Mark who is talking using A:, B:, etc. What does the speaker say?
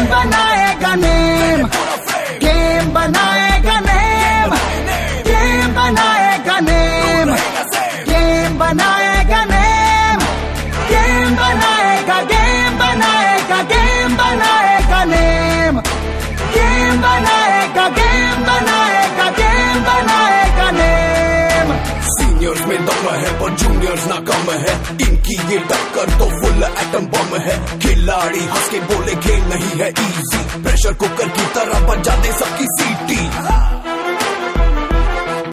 A: बनाएगा name, game बनाएगा name, game बनाएगा नेम, गेम बनाएगा नेम, गेम बनाएगा, गेम बनाएगा, गेम बनाएगा नेम, गेम बनाएगा, गेम बनाएगा, गेम बनाएगा नेम।
B: सीनियर्स में दम है पर जूनियर्स नाकाम है, इनकी ये टक्कर तो फुल एटम बम है। खिलाड़ी हंस के बोले खेल नहीं है इजी, प्रेशर कुकर की तरह बजा दे सबकी सीटी।